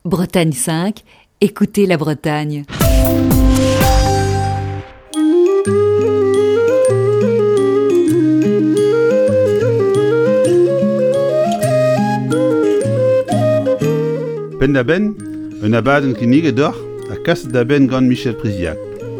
Bretagne 5, écoutez la Bretagne. Ben da ben, un abadenn kinniget d'or, a kas da ben gant Michel Priziac.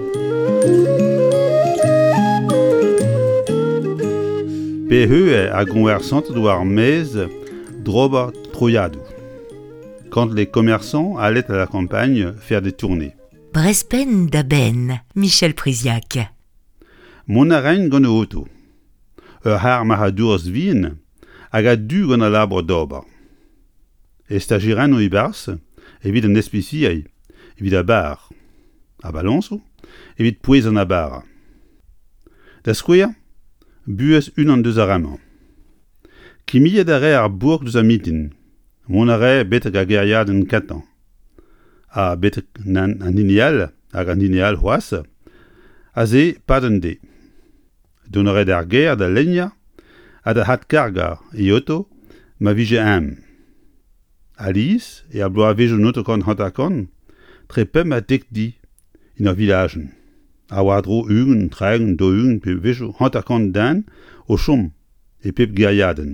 Pe heue a gonversant war mez drober troyadou. Quand les commerçants allaient à la campagne faire des tournées. Brespen da ben, Michel Priziac. Mon araign gant o auto. Har ma ha dourz vin, hag a du gant a labre d'ober. Estagiran o ibars, evit an espiciai, evit a bar. A balanso, evit pouez an a bar. Da skouer, buez un an deus a ramant. Kimiet a re ar bourg deus a mitin. Mon are betek a geriad en katan. A betek nan an ineal, hag an ineal c'hoaz, a ze pad an de. Don a red ar ger da lenia, a da hat karga e oto, ma vije am. Alice e a bloa vejo notokan hantakon, tre pem a dek di in ar villagen. A wadro ugen, tregen, do ugen, pe vejo hantakon dan o chom e pep geriaden.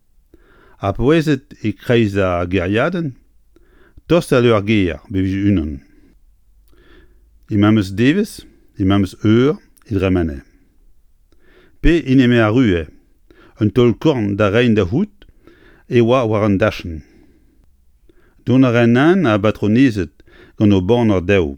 A poezet e kreiz a geriaden, tost a leur ger, bevije unan. E mameus devez, e mameus eur, e dremane. Pe ineme a rue, un tol korn da rein da hout, e oa war an dachen. Don a renan a batronezet gant o ban ar daou.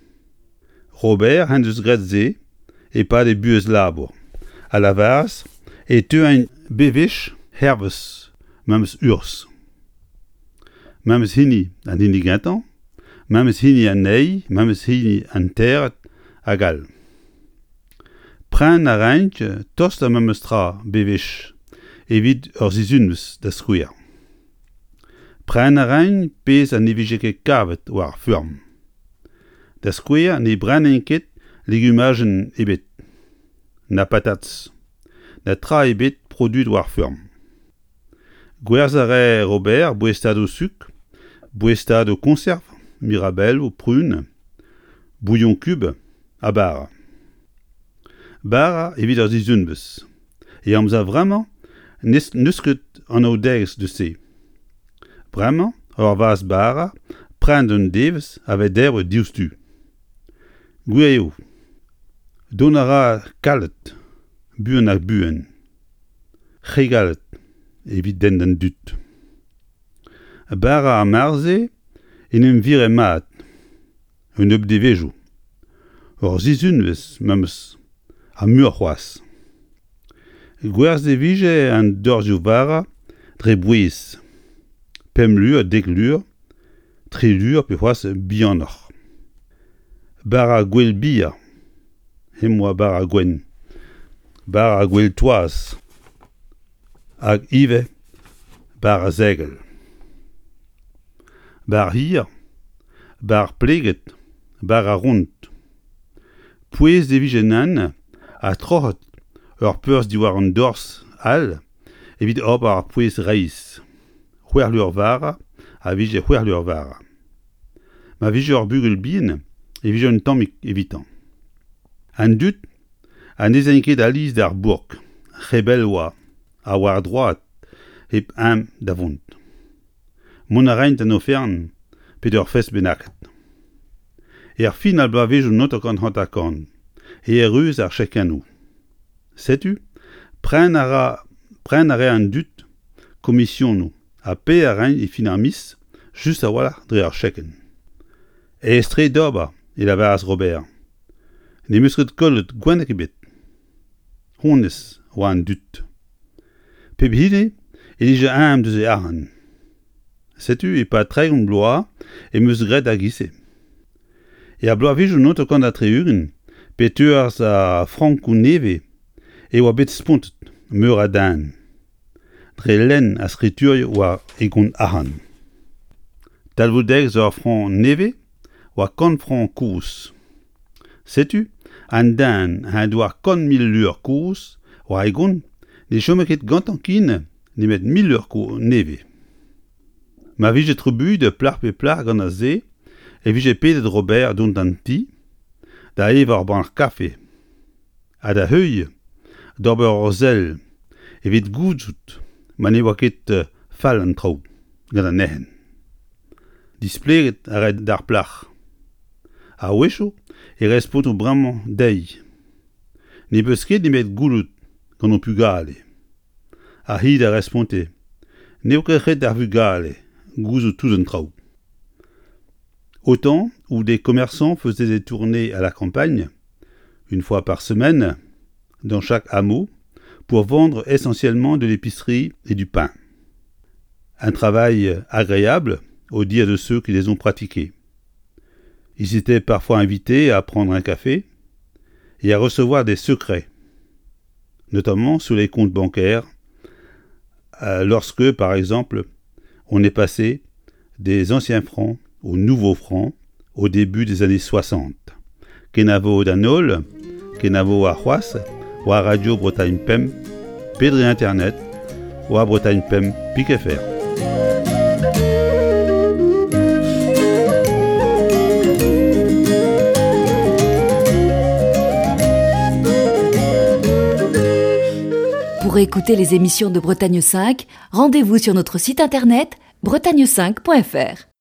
Robert hen deus gret ze, e pa de buez labour. A la vaz, e teu ein bevech hervez, mameus urs. Mameus hini an hini gantan, mameus hini an nei, mameus hini an terret, a gal. Pren a reint, tost a mameus tra bevech, evit ur zizunus da skouer. Pren a reint, pez a nevije ket kavet war furm. Da skouer ne bren enket legumagen ebet. Na patats. Na tra ebet produit war furm. Gwerz a re Robert, bouestad o suk, bouestad o konserv, mirabel ou prune, bouillon cube, a bara. Bara evit ur zizunbus. E amza vraiment neusket an o degz de se. Vraiment, ur vaz bara, pren d'un devez avet der dioustu. Goueo. Don a ra kalet, buen ak buen. Regalet, evit den d'an dut. Bara a marze, en em vir e mat, un eub de vejo. Ur zizunvez, mameus, a mur c'hoaz. Gwerz de vije an dorzio bara, dre bouez. Pem lur, dek lur, tre lur pe c'hoaz bianoc'h. Bara gwell bia, emmoa bara gwen. Bara gwell toaz, hag ive, bara zegel. Bar hir, bar pleget, bara ront. Pouez de vije nan, a trohot, ur peus diwar an dors al, evit op ar pouez reiz. C'hwerlur vara, a vije c'hwerlur vara. Ma vije ur bugel bin, e vije un tammik evitan. An dut, an ezenket aliz d'ar bourg, rebel oa, a war droat, ep am da vont. Mon a reint an ofern, pet ur fest benaket. Er fin al bloa vejo notokan hantakan, e reuz ar chekanou. Setu, pren a re an dut, komisyon nou, a pe a reint e fin ar mis, just a wala dre ar cheken. E estre d'ober, e la vaz Robert. Ne musket kollet gwennek ebet. Honnes oa an dut. Pep hide, e lije am deus e arren. Setu e pa tregon bloa, e meus gret a gise. E a bloa vejo notokan da tre ugen, pe teuars a frank ou neve, e oa bet spontet, meur a dan. Dre len a skriturio oa egon arren. Talvodeg zo a franc neve, oa kan franc kous. Setu, an dan ha doa kan 1000 lur kous, oa egon, ne chomeket gantan kin, ne met 1000 lur neve. Ma vie j'ai trouvé de plar pe plar gant a ze, et vi j'ai pedet Robert dont an ti, da ev ar ban café. A da heuil, d'ober orzel, evit gouzout, man e oa ket fall an trao, gant an ehen. Displeget a red d'ar plach. A wecho, e respont o bremañ dei. Ne beus ket ne met goulout gant o pu gale. A hid a responte, ne o ket ar vu gale, gouzout tout an trao. Au temps où des commerçants faisaient des tournées à la campagne, une fois par semaine, dans chaque hameau, pour vendre essentiellement de l'épicerie et du pain. Un travail agréable, au dire de ceux qui les ont pratiqués. Ils étaient parfois invités à prendre un café et à recevoir des secrets, notamment sur les comptes bancaires, lorsque, par exemple, on est passé des anciens francs aux nouveaux francs au début des années 60. Kenavo d'Anol, Kenavo à Huas, ou à Radio Bretagne Pem, Pedri Internet, ou à Bretagne Pem, Piquefr. Pour écouter les émissions de Bretagne 5, rendez-vous sur notre site internet bretagne5.fr.